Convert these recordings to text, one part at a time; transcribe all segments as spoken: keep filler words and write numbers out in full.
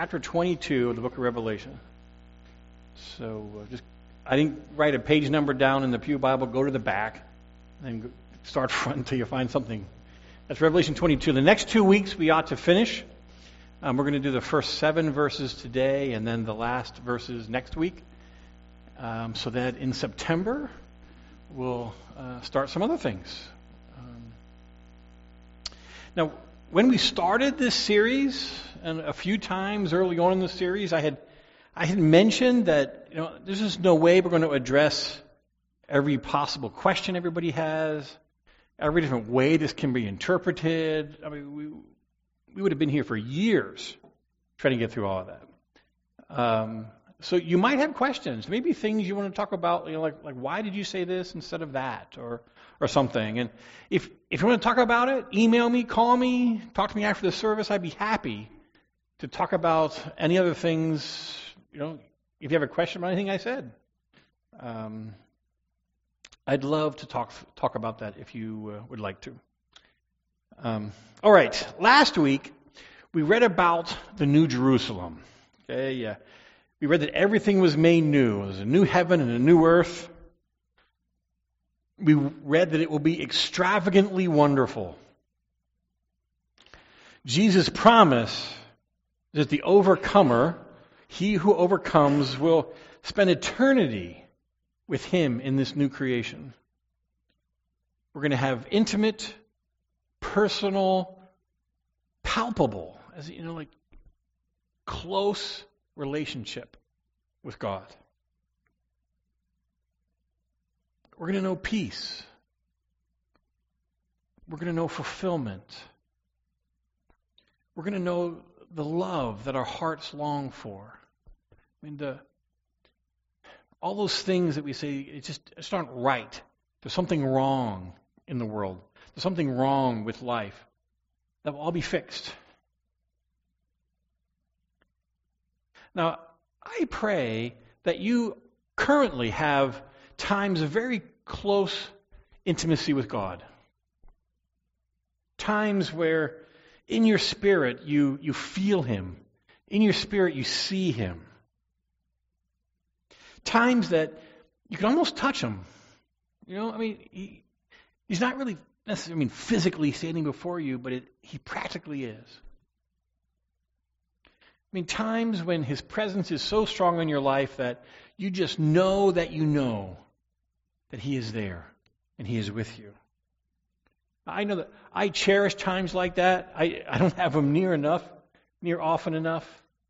chapter twenty-two of the book of Revelation. So uh, just, I didn't write a page number down in the Pew Bible. Go to the back, and then start front until you find something. That's Revelation twenty-two. The next two weeks we ought to finish. Um, we're going to do the first seven verses today, and then the last verses next week, um, so that in September we'll uh, start some other things. Um, now, when we started this series, and a few times early on in the series, I had I had mentioned that you know there's just no way we're going to address every possible question everybody has, every different way this can be interpreted. I mean, we we would have been here for years trying to get through all of that. Um, so you might have questions, maybe things you want to talk about, you know, like like why did you say this instead of that, or or something. And if if you want to talk about it, email me, call me, talk to me after the service. I'd be happy to talk about any other things, you know, if you have a question about anything I said. Um, I'd love to talk talk about that if you uh, would like to. Um, all right, last week we read about the New Jerusalem. Okay, yeah. We read that everything was made new. There's a new heaven and a new earth. We read that it will be extravagantly wonderful. Jesus' promise that the overcomer, he who overcomes, will spend eternity with him in this new creation. We're going to have intimate, personal, palpable, as you know, like close relationship with God. We're going to know peace. We're going to know fulfillment. We're going to know the love that our hearts long for. I mean, the all those things that we say, it just, it just aren't right. There's something wrong in the world. There's something wrong with life. That will all be fixed. Now, I pray that you currently have times of very close intimacy with God. Times where in your spirit you, you feel Him. In your spirit you see Him. Times that you can almost touch Him. You know, I mean, he, He's not really necessarily, I mean, physically standing before you, but it, He practically is. I mean, times when His presence is so strong in your life that you just know that you know that He is there and He is with you. I know that I cherish times like that. I, I don't have them near enough, near often enough.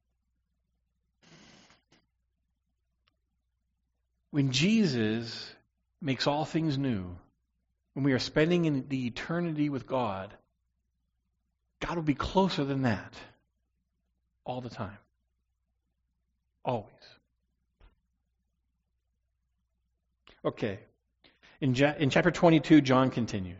When Jesus makes all things new, when we are spending in the eternity with God, God will be closer than that all the time. Always. Okay. In, ja- in chapter twenty-two, John continues.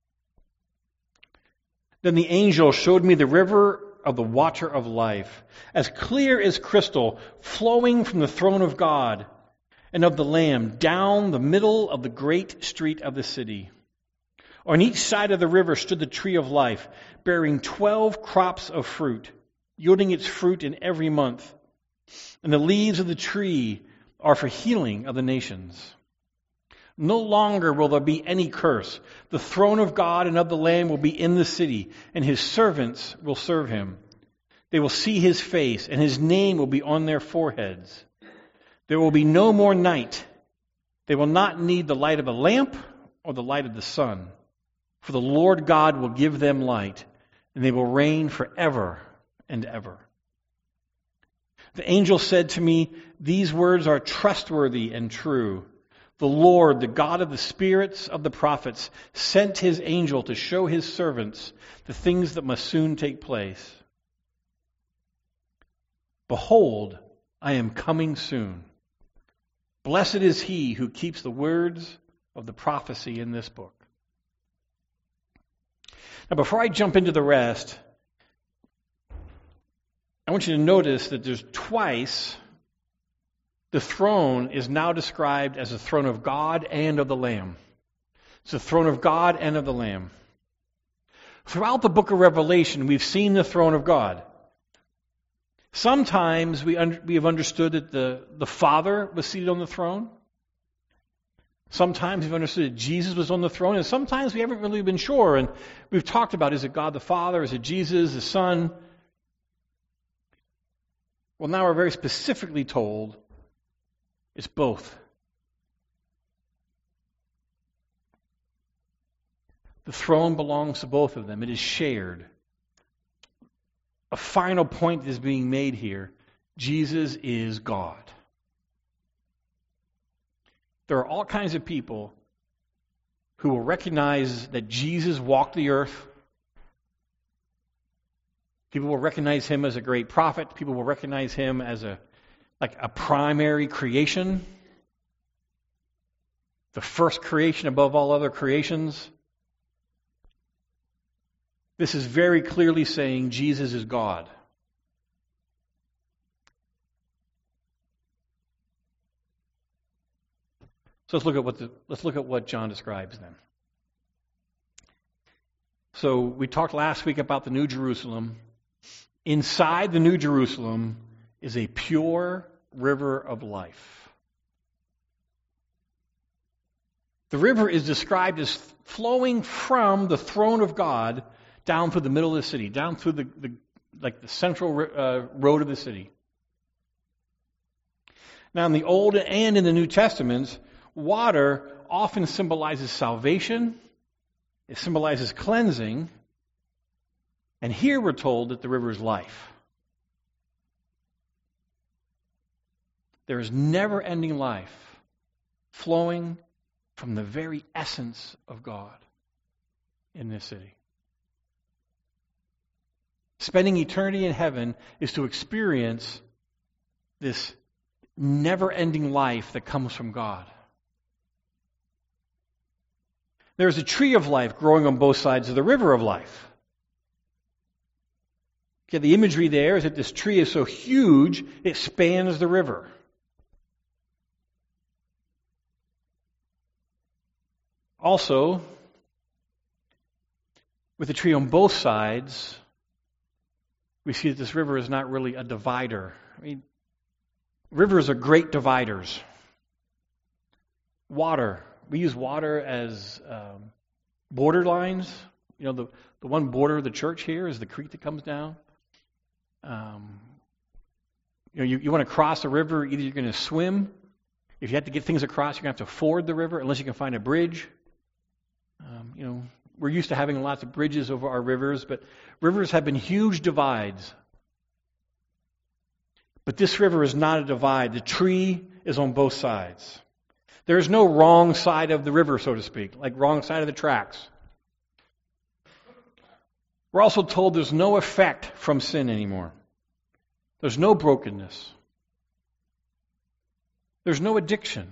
Then the angel showed me the river of the water of life, as clear as crystal, flowing from the throne of God and of the Lamb down the middle of the great street of the city. On each side of the river stood the tree of life, bearing twelve crops of fruit, yielding its fruit in every month. And the leaves of the tree are for healing of the nations. No longer will there be any curse. The throne of God and of the Lamb will be in the city, and His servants will serve Him. They will see His face, and His name will be on their foreheads. There will be no more night. They will not need the light of a lamp or the light of the sun, for the Lord God will give them light, and they will reign forever and ever. The angel said to me, "These words are trustworthy and true. The Lord, the God of the spirits of the prophets, sent His angel to show His servants the things that must soon take place. Behold, I am coming soon. Blessed is he who keeps the words of the prophecy in this book." Now, before I jump into the rest, I want you to notice that there's twice the throne is now described as the throne of God and of the Lamb. It's the throne of God and of the Lamb. Throughout the book of Revelation, we've seen the throne of God. Sometimes we, un- we have understood that the, the Father was seated on the throne. Sometimes we've understood that Jesus was on the throne, and sometimes we haven't really been sure. And we've talked about, is it God the Father? Is it Jesus, the Son? Well, now we're very specifically told it's both. The throne belongs to both of them. It is shared. A final point is being made here. Jesus is God. There are all kinds of people who will recognize that Jesus walked the earth. People will recognize him as a great prophet. People will recognize him as a like a primary creation, the first creation above all other creations. This is very clearly saying Jesus is God. So let's look at what the, let's look at what John describes then. So we talked last week about the New Jerusalem. Inside the New Jerusalem is a pure river of life. The river is described as flowing from the throne of God down through the middle of the city, down through the, the like the central uh, road of the city. Now, in the Old and in the New Testaments, water often symbolizes salvation. It symbolizes cleansing. And here we're told that the river is life. There is never-ending life flowing from the very essence of God in this city. Spending eternity in heaven is to experience this never-ending life that comes from God. There's a tree of life growing on both sides of the river of life. Okay, the imagery there is that this tree is so huge, it spans the river. Also, with the tree on both sides, we see that this river is not really a divider. I mean, rivers are great dividers. Water. We use water as um, border lines. You know, the, the one border of the church here is the creek that comes down. Um, you know, you, you want to cross a river, either you're going to swim. If you have to get things across, you're going to have to ford the river, unless you can find a bridge. Um, you know, we're used to having lots of bridges over our rivers, but rivers have been huge divides. But this river is not a divide. The tree is on both sides. There is no wrong side of the river, so to speak, like wrong side of the tracks. We're also told there's no effect from sin anymore. There's no brokenness. There's no addiction.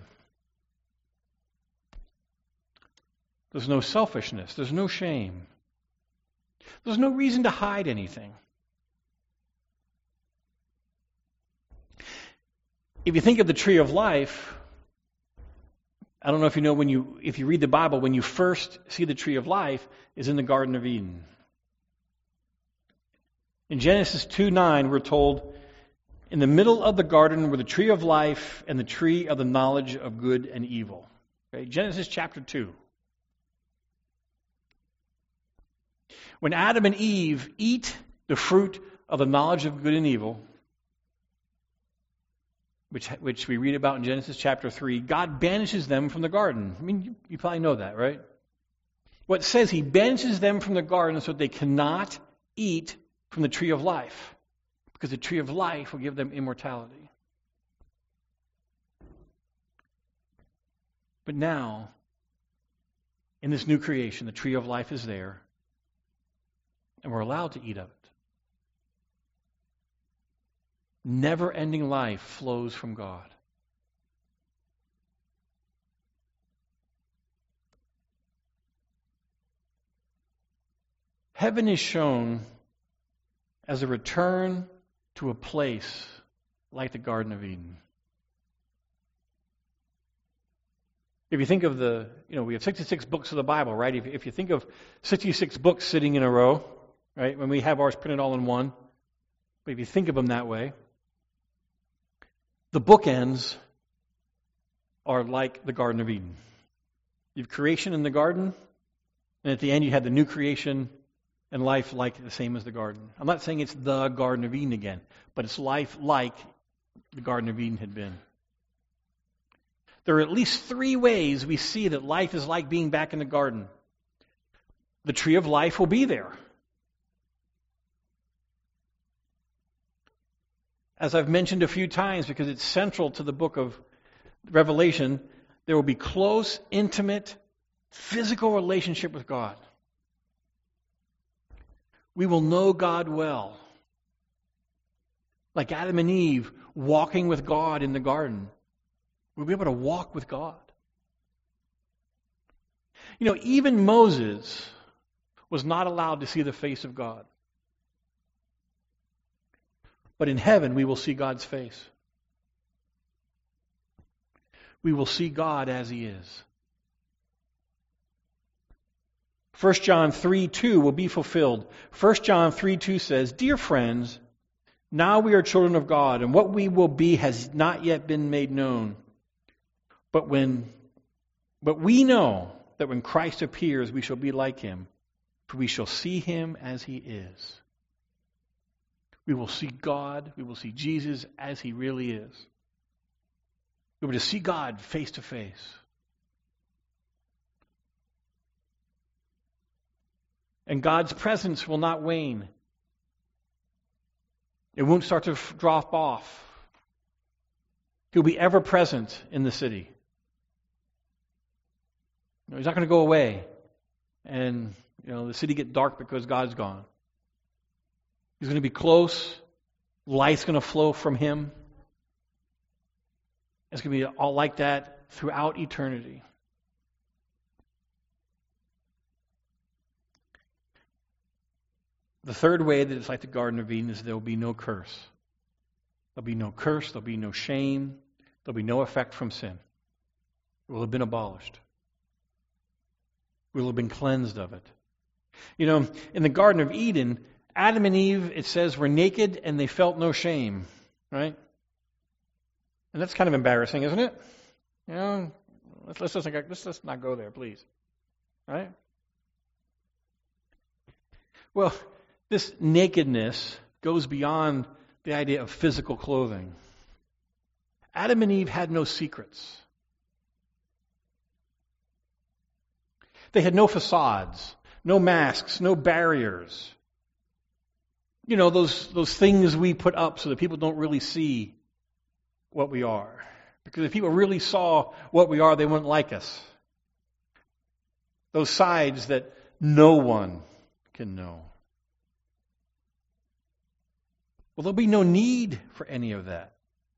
There's no selfishness. There's no shame. There's no reason to hide anything. If you think of the tree of life, I don't know if you know when you, if you read the Bible, when you first see the tree of life is in the Garden of Eden. In Genesis two nine, we're told, in the middle of the garden were the tree of life and the tree of the knowledge of good and evil. Okay? Genesis chapter two. When Adam and Eve eat the fruit of the knowledge of good and evil, which, which we read about in Genesis chapter three, God banishes them from the garden. I mean, you, you probably know that, right? What says he banishes them from the garden so that they cannot eat from the tree of life, because the tree of life will give them immortality. But now, in this new creation, the tree of life is there, and we're allowed to eat of it. Never-ending life flows from God. Heaven is shown as a return to a place like the Garden of Eden. If you think of the, you know, we have sixty-six books of the Bible, right? If, if you think of sixty-six books sitting in a row, right, when we have ours printed all in one, But if you think of them that way, the bookends are like the Garden of Eden. You have creation in the garden, and at the end you have the new creation and life like the same as the garden. I'm not saying it's the Garden of Eden again, but it's life like the Garden of Eden had been. There are at least three ways we see that life is like being back in the garden. The tree of life will be there. As I've mentioned a few times, because it's central to the book of Revelation, there will be close, intimate, physical relationship with God. We will know God well. Like Adam and Eve walking with God in the garden. We'll be able to walk with God. You know, even Moses was not allowed to see the face of God. But in heaven, we will see God's face. We will see God as He is. First John three two will be fulfilled. First John three two says, "Dear friends, now we are children of God, and what we will be has not yet been made known. But when, but we know that when Christ appears, we shall be like Him, for we shall see Him as He is." We will see God, we will see Jesus as He really is. We will see God face to face. And God's presence will not wane. It won't start to drop off. He'll be ever present in the city. You know, He's not going to go away and you know the city get dark because God's gone. He's going to be close. Light's going to flow from Him. It's going to be all like that throughout eternity. The third way that it's like the Garden of Eden is there will be no curse. There'll be no curse. There'll be no shame. There'll be no effect from sin. It will have been abolished. We will have been cleansed of it. You know, in the Garden of Eden, Adam and Eve, it says, were naked and they felt no shame, right? And that's kind of embarrassing, isn't it? You know, let's let's just let's just not go there, please, right? Well, this nakedness goes beyond the idea of physical clothing. Adam and Eve had no secrets. They had no facades, no masks, no barriers. You know, those, those things we put up so that people don't really see what we are. Because if people really saw what we are, they wouldn't like us. Those sides that no one can know. Well, there'll be no need for any of that.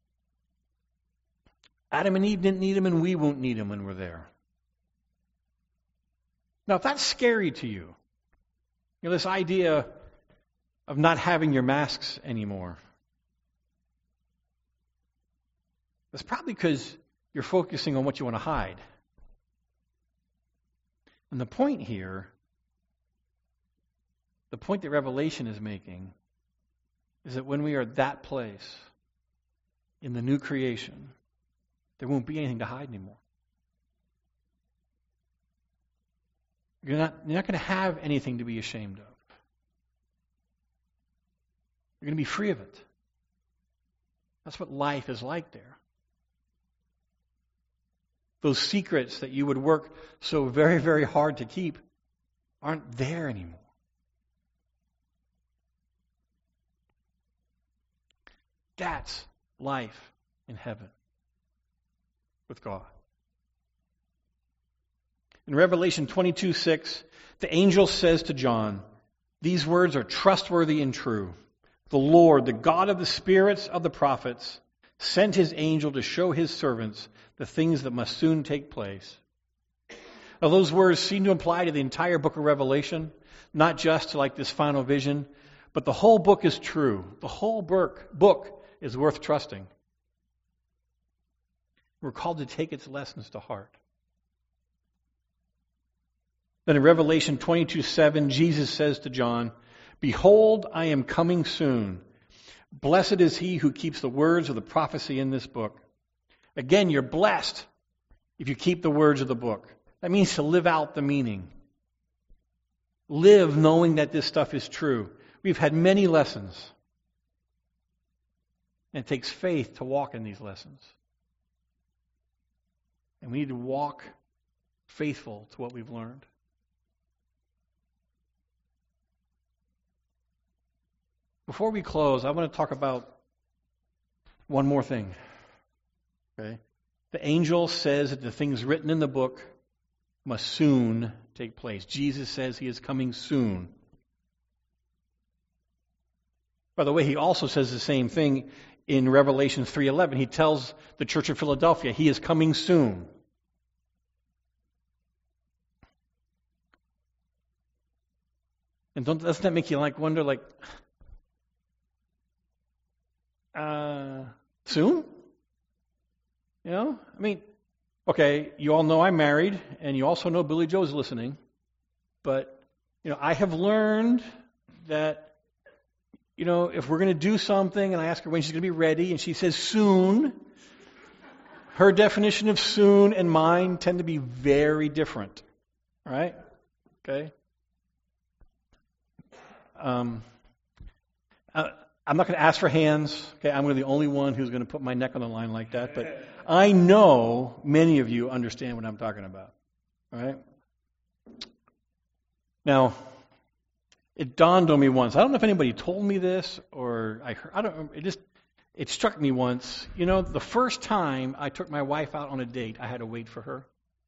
Adam and Eve didn't need them, and we won't need them when we're there. Now, if that's scary to you, you know, this idea of not having your masks anymore, that's probably because you're focusing on what you want to hide. And the point here, the point that Revelation is making, is that when we are at that place, in the new creation, there won't be anything to hide anymore. You're not, you're not going to have anything to be ashamed of. You're going to be free of it. That's what life is like there. Those secrets that you would work so very, very hard to keep aren't there anymore. That's life in heaven with God. In Revelation twenty-two six, the angel says to John, "These words are trustworthy and true. The Lord, the God of the spirits of the prophets, sent His angel to show His servants the things that must soon take place." Now, those words seem to apply to the entire book of Revelation, not just to like this final vision, but the whole book is true. The whole book, book is worth trusting. We're called to take its lessons to heart. Then in Revelation twenty-two seven, Jesus says to John, "Behold, I am coming soon. Blessed is he who keeps the words of the prophecy in this book. Again, you're blessed if you keep the words of the book. That means to live out the meaning. Live knowing that this stuff is true. We've had many lessons. And it takes faith to walk in these lessons. And we need to walk faithful to what we've learned. Before we close, I want to talk about one more thing. Okay? The angel says that the things written in the book must soon take place. Jesus says he is coming soon. By the way, he also says the same thing in Revelation three eleven. He tells the church of Philadelphia he is coming soon. And don't, doesn't that make you like wonder, like, uh, soon? You know, I mean, okay, you all know I'm married, and you also know Billy Joe's listening. But, you know, I have learned that, you know, if we're going to do something, and I ask her when she's going to be ready, and she says soon, her definition of soon and mine tend to be very different. Right? Okay? Um, I, I'm not going to ask for hands. Okay, I'm going to be the only one who's going to put my neck on the line like that. But I know many of you understand what I'm talking about. All right? Now, it dawned on me once. I don't know if anybody told me this or I heard. I don't. It just it struck me once. You know, the first time I took my wife out on a date, I had to wait for her.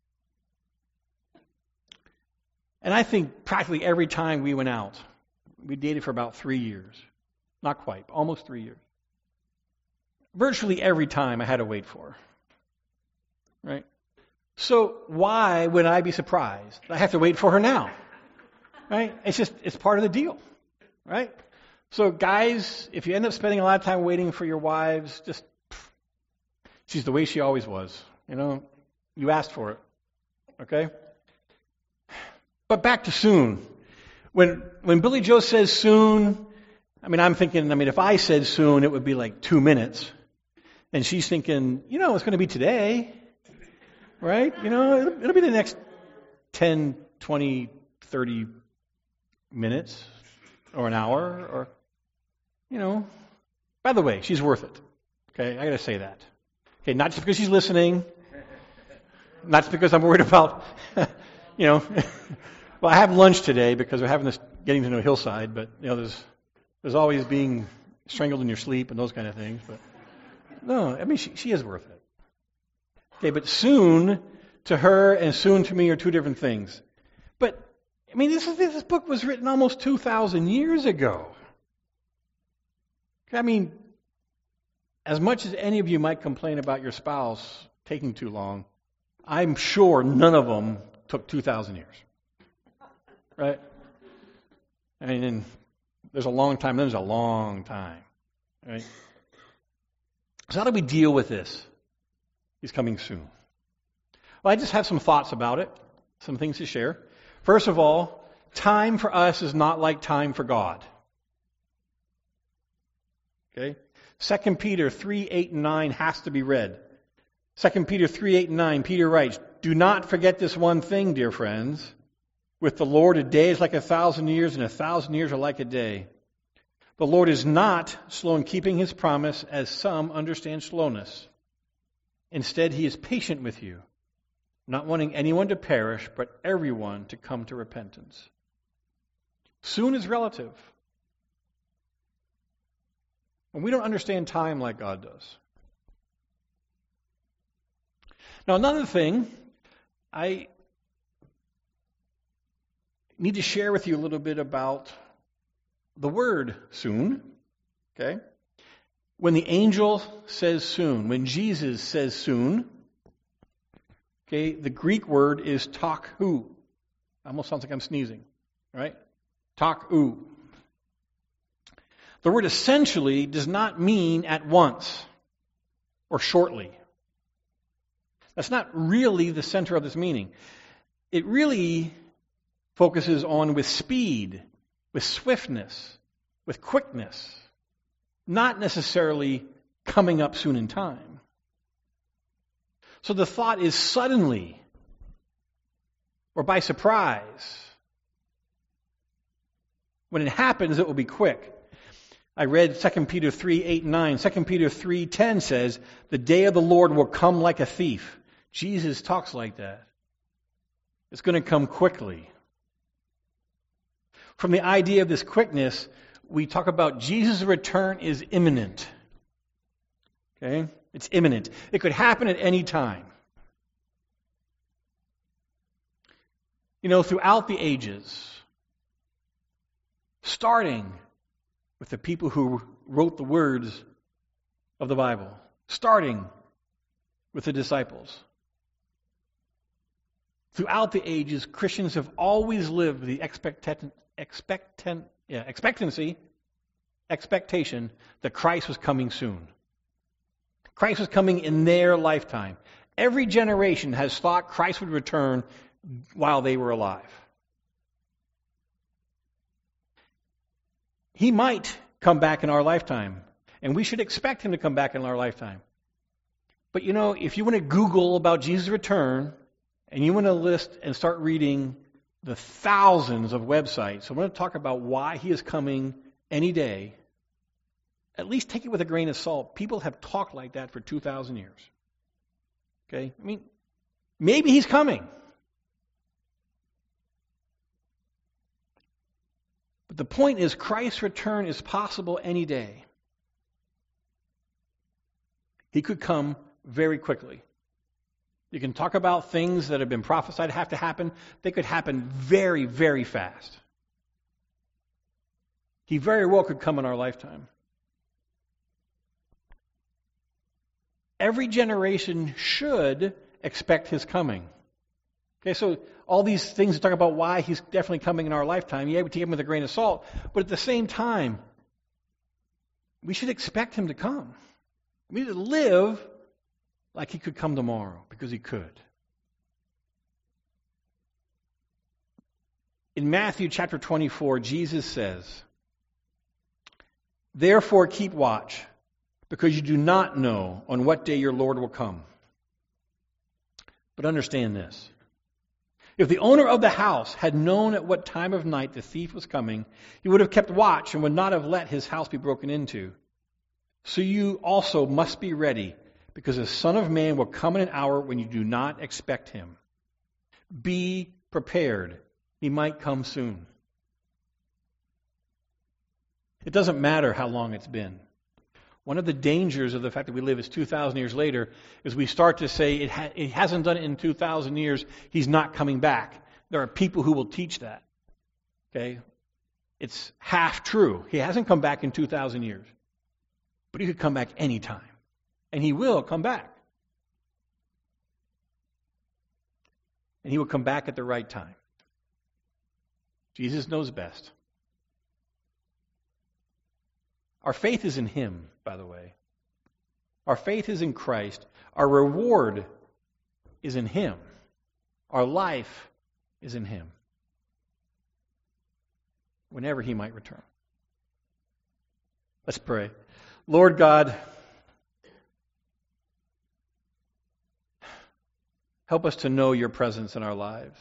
And I think practically every time we went out, we dated for about three years. Not quite, almost three years. Virtually every time I had to wait for her. Right? So why would I be surprised? I have to wait for her now. Right? It's just, it's part of the deal. Right? So guys, if you end up spending a lot of time waiting for your wives, just, she's the way she always was. You know, you asked for it. Okay? But back to soon. When when Billy Joe says soon, I mean, I'm thinking, I mean, if I said soon, it would be like two minutes. And she's thinking, you know, it's going to be today. Right? You know, it'll, it'll be the next ten, twenty, thirty minutes or an hour or, you know. By the way, she's worth it. Okay? I got to say that. Okay, not just because she's listening. Not just because I'm worried about, you know. Well, I have lunch today because we're having this getting to know Hillside, but you know, there's there's always being strangled in your sleep and those kind of things. But no, I mean she she is worth it. Okay, but soon to her and soon to me are two different things. But I mean, this is, this book was written almost two thousand years ago. Okay, I mean, as much as any of you might complain about your spouse taking too long, I'm sure none of them took two thousand years. Right? I mean, there's a long time, there's a long time. Right? So how do we deal with this? He's coming soon. Well, I just have some thoughts about it, some things to share. First of all, time for us is not like time for God. Okay? Second Peter three, eight, and nine has to be read. Second Peter three, eight, and nine, Peter writes, "Do not forget this one thing, dear friends. With the Lord, a day is like a thousand years, and a thousand years are like a day. The Lord is not slow in keeping his promise, as some understand slowness. Instead, he is patient with you, not wanting anyone to perish, but everyone to come to repentance." Soon is relative. And we don't understand time like God does. Now, another thing, I need to share with you a little bit about the word soon. Okay? When the angel says soon, when Jesus says soon, okay, the Greek word is taku. Almost sounds like I'm sneezing, right? Taku. The word essentially does not mean at once or shortly. That's not really the center of this meaning. It really focuses on with speed, with swiftness, with quickness. not necessarily coming up soon in time. So the thought is suddenly or by surprise. When it happens, it will be quick. I read Second Peter three, eight, and nine. Second Peter three, ten says, the day of the Lord will come like a thief. Jesus talks like that. It's going to come quickly. From the idea of this quickness, we talk about Jesus' return is imminent. Okay? It's imminent. It could happen at any time. You know, throughout the ages, starting with the people who wrote the words of the Bible, starting with the disciples. Throughout the ages, Christians have always lived with the expectant, expectant, yeah, expectancy, expectation that Christ was coming soon. Christ was coming in their lifetime. Every generation has thought Christ would return while they were alive. He might come back in our lifetime, and we should expect him to come back in our lifetime. But you know, if you want to Google about Jesus' return, and you want to list and start reading the thousands of websites, I want to talk about why he is coming any day, at least take it with a grain of salt. People have talked like that for two thousand years. Okay? I mean, maybe he's coming. But the point is, Christ's return is possible any day. He could come very quickly. You can talk about things that have been prophesied have to happen. They could happen very, very fast. He very well could come in our lifetime. Every generation should expect his coming. Okay, so all these things that talk about why he's definitely coming in our lifetime, yeah, we take him with a grain of salt, but at the same time, we should expect him to come. We need to live like he could come tomorrow, because he could. In Matthew chapter twenty-four, Jesus says, therefore keep watch, because you do not know on what day your Lord will come. But understand this. If the owner of the house had known at what time of night the thief was coming, he would have kept watch and would not have let his house be broken into. So you also must be ready, because the Son of Man will come in an hour when you do not expect him. Be prepared. He might come soon. It doesn't matter how long it's been. One of the dangers of the fact that we live is two thousand years later is we start to say it, ha- it hasn't done it in two thousand years, he's not coming back. There are people who will teach that. Okay? It's half true. He hasn't come back in two thousand years. But he could come back anytime. And he will come back. And he will come back at the right time. Jesus knows best. Our faith is in him, by the way. Our faith is in Christ. Our reward is in him. Our life is in him. Whenever he might return. Let's pray. Lord God, help us to know your presence in our lives.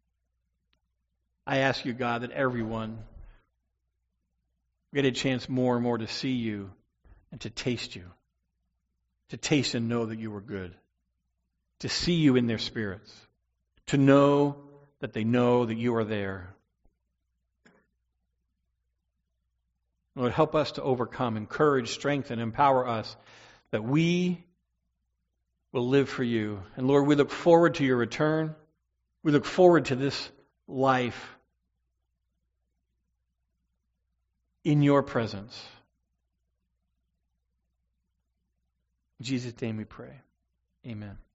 I ask you, God, that everyone get a chance more and more to see you and to taste you. To taste and know that you are good. To see you in their spirits. To know that they know that you are there. Lord, help us to overcome, encourage, strengthen, empower us that we will live for you. And Lord, we look forward to your return. We look forward to this life in your presence. In Jesus' name we pray. Amen.